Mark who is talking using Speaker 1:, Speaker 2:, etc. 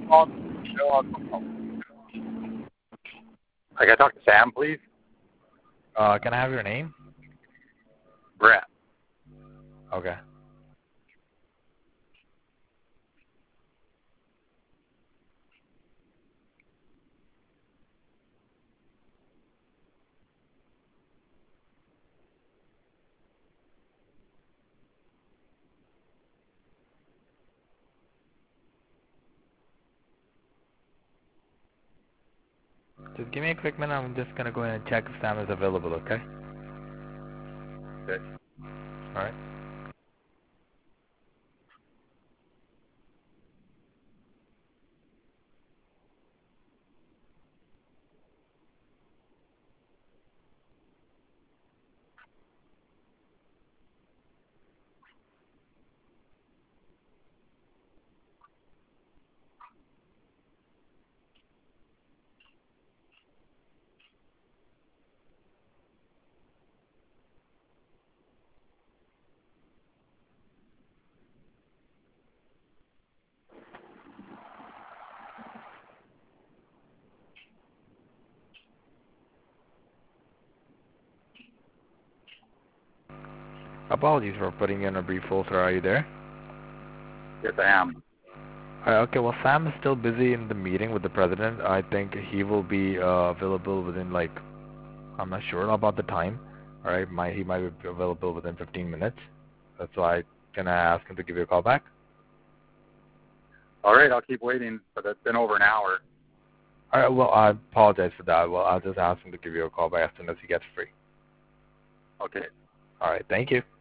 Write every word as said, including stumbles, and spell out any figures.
Speaker 1: I got to talk to Sam, please.
Speaker 2: Uh, can I have your name?
Speaker 1: Brett.
Speaker 2: Okay. Just give me a quick minute. I'm just gonna go in and check if Sam is available. Okay.
Speaker 1: Okay.
Speaker 2: All right. Apologies for putting you on a brief hold, sir. Are you there?
Speaker 1: Yes, I am.
Speaker 2: Uh, okay, well, Sam is still busy in the meeting with the president. I think he will be uh, available within, like, I'm not sure about the time. All right, might, he might be available within fifteen minutes. That's why can I ask him to give you a call back?
Speaker 1: All right, I'll keep waiting, but it's been over an hour.
Speaker 2: All right, well, I apologize for that. Well, I'll just ask him to give you a call back as soon as he gets free.
Speaker 1: Okay.
Speaker 2: All right, thank you.